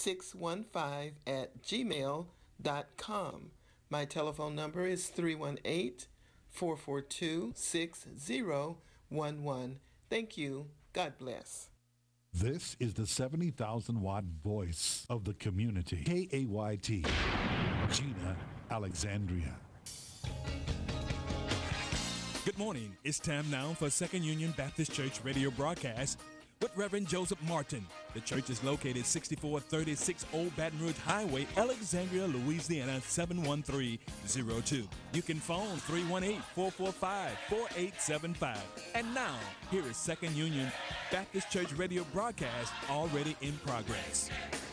615@gmail.com. My telephone number is 318-442-6011. Thank you. God bless. This is the 70,000-watt voice of the community. KAYT, Gina Alexandria. Good morning. It's time now for Second Union Baptist Church radio broadcast with Reverend Joseph Martin. The church is located 6436 Old Baton Rouge Highway, Alexandria, Louisiana 71302. You can phone 318-445-4875. And now, here is Second Union Baptist Church radio broadcast already in progress.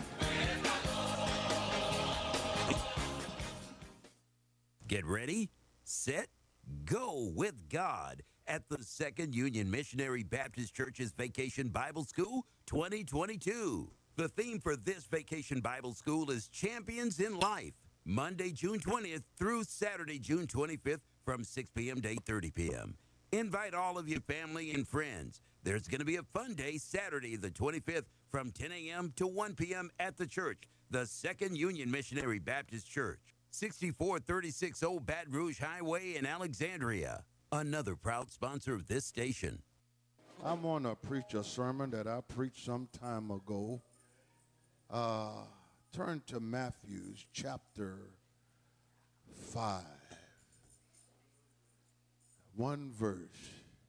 Get ready, set, go with God at the Second Union Missionary Baptist Church's Vacation Bible School 2022. The theme for this Vacation Bible School is Champions in Life, Monday, June 20th through Saturday, June 25th from 6 p.m. to 8:30 p.m. Invite all of your family and friends. There's going to be a fun day Saturday, the 25th from 10 a.m. to 1 p.m. at the church, the Second Union Missionary Baptist Church, 6436 Old Baton Rouge Highway in Alexandria. Another proud sponsor of this station. I want to preach a sermon that I preached some time ago. Turn to Matthew chapter 5. One verse.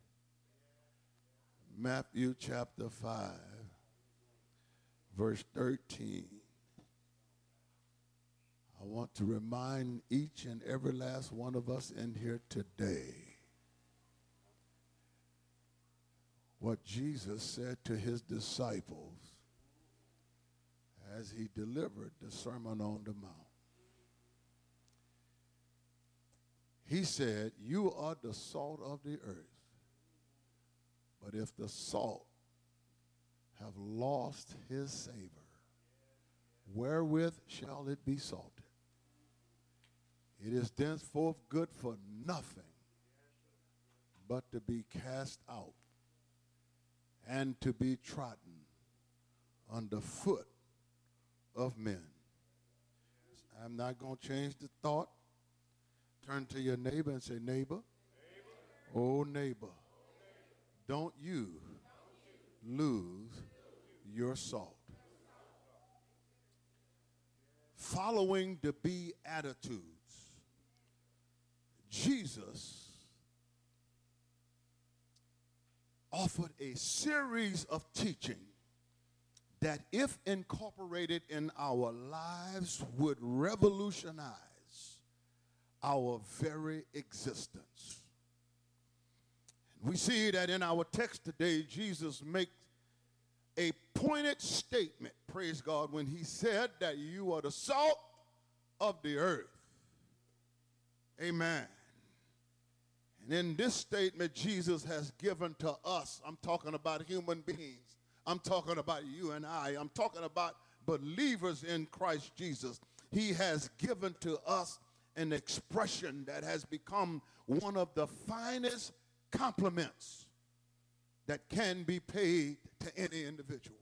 Matthew chapter 5, verse 13. I want to remind each and every last one of us in here today what Jesus said to his disciples as he delivered the Sermon on the Mount. He said, "You are the salt of the earth, but if the salt have lost his savor, wherewith shall it be salted? It is thenceforth good for nothing but to be cast out and to be trodden under foot of men." I'm not going to change the thought. Turn to your neighbor and say, "Neighbor, oh neighbor, don't you lose your salt." Following the Beatitudes, Jesus offered a series of teaching that, if incorporated in our lives, would revolutionize our very existence. We see that in our text today, Jesus makes a pointed statement, praise God, when he said that you are the salt of the earth. Amen. And in this statement, Jesus has given to us, I'm talking about human beings, I'm talking about you and I'm talking about believers in Christ Jesus. He has given to us an expression that has become one of the finest compliments that can be paid to any individual.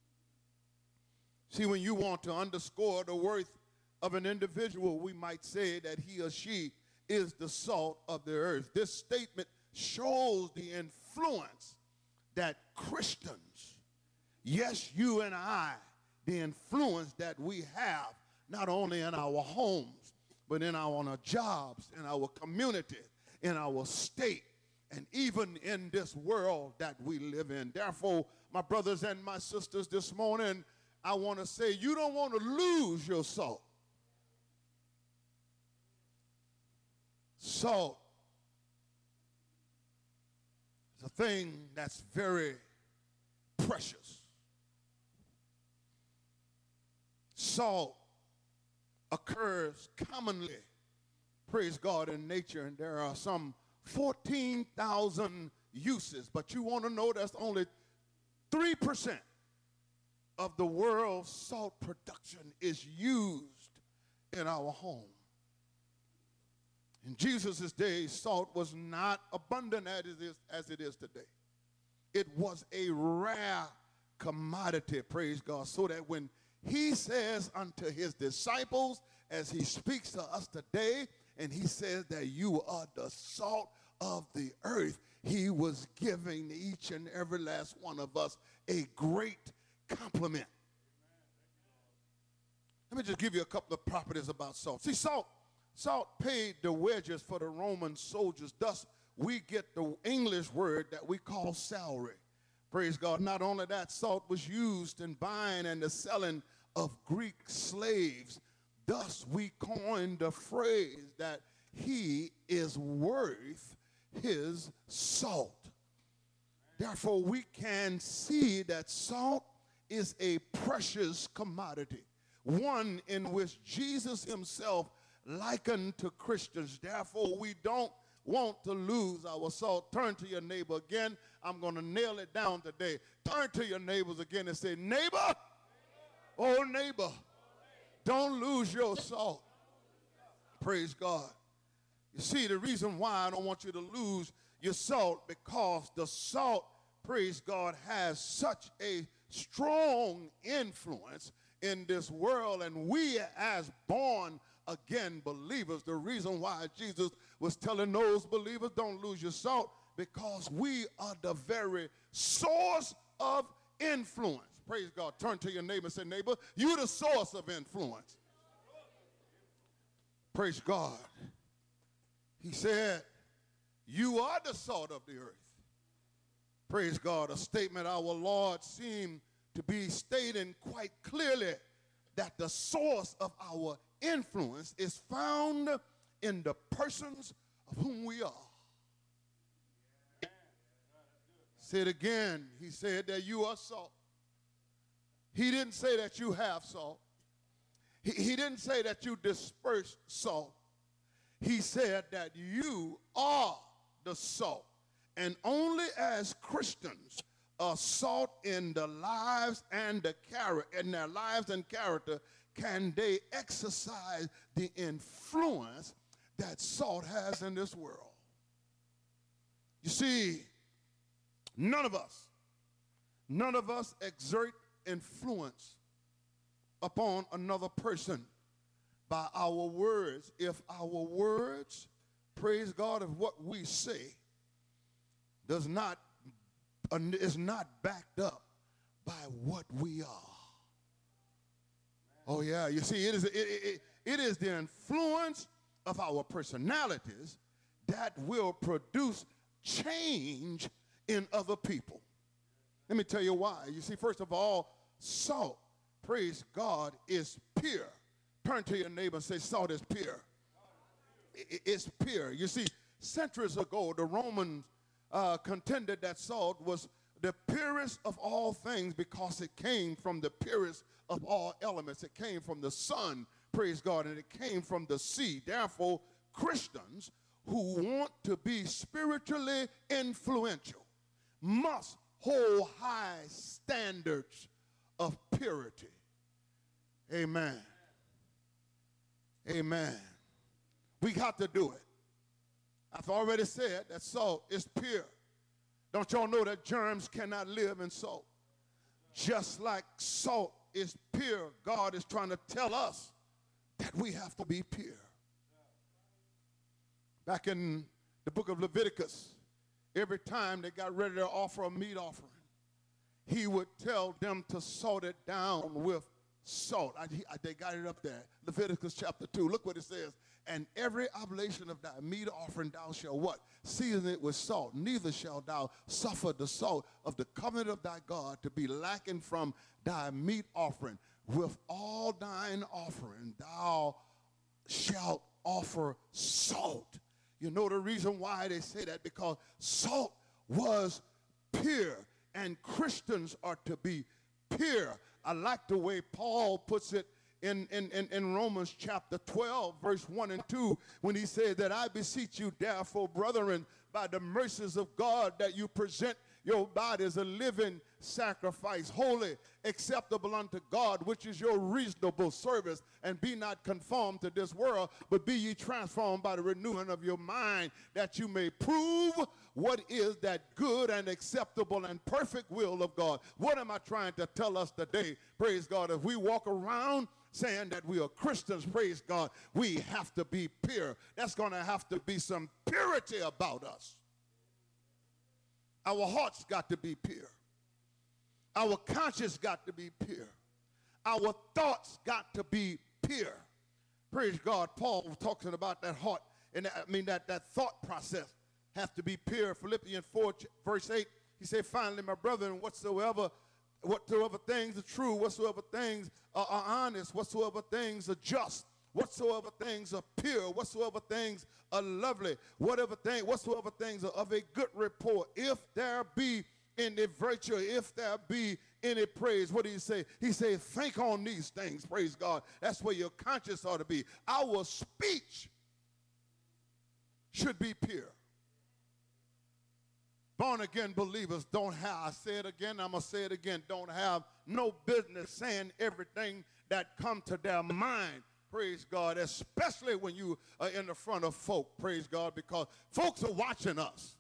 See, when you want to underscore the worth of an individual, we might say that he or she is the salt of the earth. This statement shows the influence that Christians, yes, you and I, the influence that we have not only in our homes, but in our jobs, in our community, in our state, and even in this world that we live in. Therefore, my brothers and my sisters, this morning, I want to say you don't want to lose your salt. Salt is a thing that's very precious. Salt occurs commonly, praise God, in nature, and there are some 14,000 uses, but you want to know that's only 3% of the world's salt production is used in our home. In Jesus' day, salt was not abundant as it is today. It was a rare commodity, praise God, so that when he says unto his disciples as he speaks to us today, and he says that you are the salt of the earth. He was giving each and every last one of us a great compliment. Let me just give you a couple of properties about salt. See, salt paid the wages for the Roman soldiers. Thus, we get the English word that we call salary. Praise God. Not only that, salt was used in buying and the selling of Greek slaves. Thus, we coined the phrase that he is worth his salt. Therefore, we can see that salt is a precious commodity, one in which Jesus himself likened to Christians. Therefore, we don't want to lose our salt. Turn to your neighbor again. I'm going to nail it down today. Turn to your neighbors again and say, neighbor, oh neighbor, don't lose your salt. Praise God. You see, the reason why I don't want you to lose your salt, because the salt, praise God, has such a strong influence in this world, and we as born again believers, the reason why Jesus was telling those believers, don't lose your salt, because we are the very source of influence. Praise God. Turn to your neighbor and say, neighbor, you're the source of influence. Praise God. He said, you are the salt of the earth. Praise God. A statement our Lord seemed to be stating quite clearly that the source of our influence is found in the persons of whom we are. Say it again. He said that you are salt. He didn't say that you have salt. He didn't say that you disperse salt. He said that you are the salt. And only as Christians are salt in the lives and the character, in their lives and character, can they exercise the influence that salt has in this world. You see, none of us exert influence upon another person by our words if our words, praise God, of what we say is not backed up by what we are. Oh yeah, you see, it is the influence of our personalities that will produce change in other people. Let me tell you why. You see, first of all, salt, praise God, is pure. Turn to your neighbor and say, salt is pure. It's pure. You see, centuries ago, the Romans contended that salt was the purest of all things because it came from the purest of all elements. It came from the sun, praise God, and it came from the sea. Therefore, Christians who want to be spiritually influential must hold high standards of purity. Amen. Amen. We got to do it. I've already said that salt is pure. Don't y'all know that germs cannot live in salt? Just like salt is pure, God is trying to tell us that we have to be pure. Back in the book of Leviticus, every time they got ready to offer a meat offering, he would tell them to salt it down with salt. They got it up there. Leviticus chapter 2. Look what it says. And every oblation of thy meat offering thou shalt what? Season it with salt. Neither shalt thou suffer the salt of the covenant of thy God to be lacking from thy meat offering. With all thine offering thou shalt offer salt. You know the reason why they say that? Because salt was pure, and Christians are to be pure. I like the way Paul puts it in Romans chapter 12, verse 1 and 2, when he said that I beseech you, therefore, brethren, by the mercies of God, that you present your body as a living sacrifice, holy, acceptable unto God, which is your reasonable service. And be not conformed to this world, but be ye transformed by the renewing of your mind, that you may prove what is that good and acceptable and perfect will of God. What am I trying to tell us today? Praise God. If we walk around saying that we are Christians, praise God, we have to be pure. That's going to have to be some purity about us. Our hearts got to be pure. Our conscience got to be pure. Our thoughts got to be pure. Praise God. Paul was talking about that heart, and that thought process has to be pure. Philippians 4, verse 8, he said, finally, my brethren, whatsoever things are true, whatsoever things are honest, whatsoever things are just, whatsoever things are pure, whatsoever things are lovely, whatsoever things are of a good report, if there be any virtue, if there be any praise. What do you say? He said, think on these things, praise God. That's where your conscience ought to be. Our speech should be pure. Born-again believers don't have, I say it again, I'm going to say it again, don't have no business saying everything that come to their mind, praise God, especially when you are in the front of folk, praise God, because folks are watching us.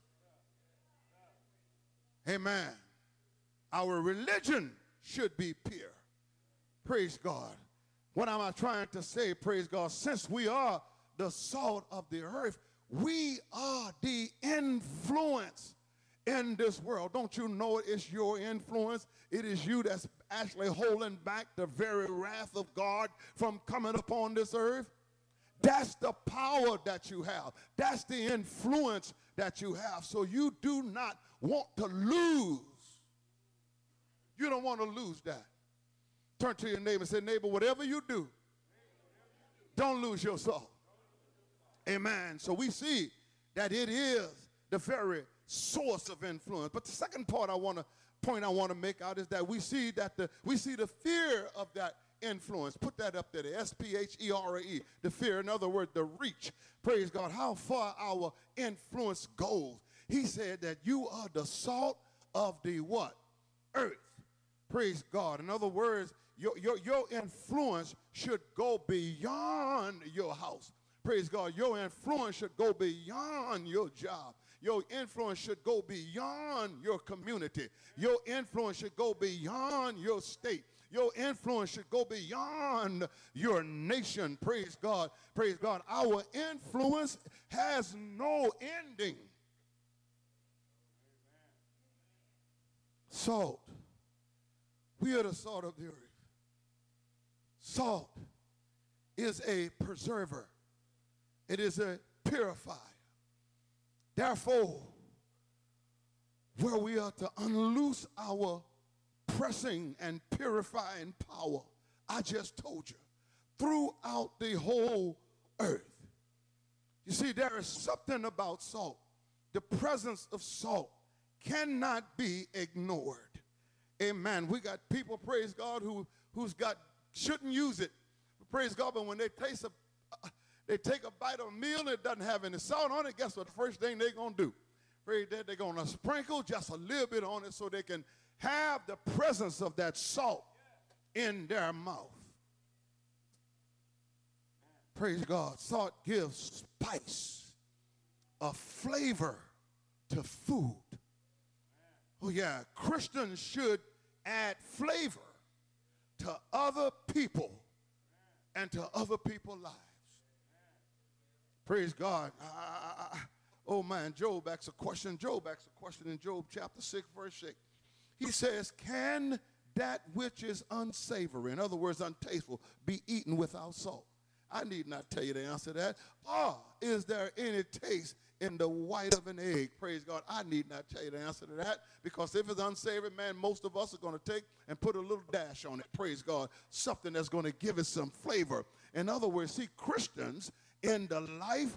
Amen. Our religion should be pure. Praise God. What am I trying to say? Praise God. Since we are the salt of the earth, we are the influence in this world. Don't you know it's your influence? It is you that's actually holding back the very wrath of God from coming upon this earth. That's the power that you have. That's the influence that you have. So you do not want to lose. You don't want to lose that. Turn to your neighbor and say, neighbor, whatever you do, don't lose your soul. Amen. So we see that it is the very source of influence. But the second point I want to make out is that we see the fear of that influence. Put that up there, the S-P-H-E-R-E, the fear. In other words, the reach. Praise God, how far our influence goes. He said that you are the salt of the what? Earth. Praise God. In other words, your influence should go beyond your house. Praise God. Your influence should go beyond your job. Your influence should go beyond your community. Your influence should go beyond your state. Your influence should go beyond your nation. Praise God. Praise God. Our influence has no ending. Salt. We are the salt of the earth. Salt is a preserver. It is a purifier. Therefore, where we are to unloose our pressing and purifying power, I just told you, throughout the whole earth. You see, there is something about salt. The presence of salt cannot be ignored. Amen. We got people, praise God, shouldn't use it. Praise God, but when they take a bite of a meal and it doesn't have any salt on it, guess what? The first thing they're going to do? Praise God, they're going to sprinkle just a little bit on it so they can have the presence of that salt in their mouth. Praise God. Salt gives spice, a flavor to food. Oh yeah, Christians should add flavor to other people and to other people's lives. Praise God. Oh man, Job asks a question. Job asks a question in Job chapter 6, verse 6. He says, can that which is unsavory, in other words, untasteful, be eaten without salt? I need not tell you the answer to that. Or is there any taste in the white of an egg? Praise God. I need not tell you the answer to that, because if it's unsavory, man, most of us are going to take and put a little dash on it. Praise God. Something that's going to give it some flavor. In other words, see, Christians in the life,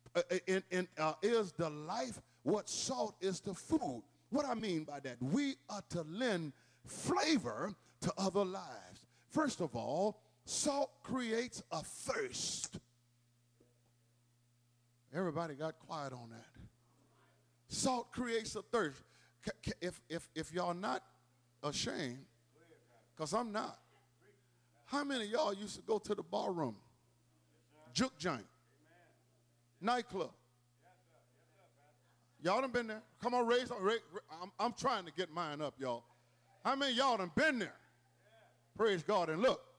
is the life what salt is to food. What I mean by that, we are to lend flavor to other lives. First of all, salt creates a thirst. Everybody got quiet on that. Salt creates a thirst. If y'all not ashamed, Because I'm not. How many of y'all used to go to the bar room, juke joint, nightclub? Y'all done been there? Come on, raise. I'm trying to get mine up, y'all. How many of y'all done been there? Praise God. And look,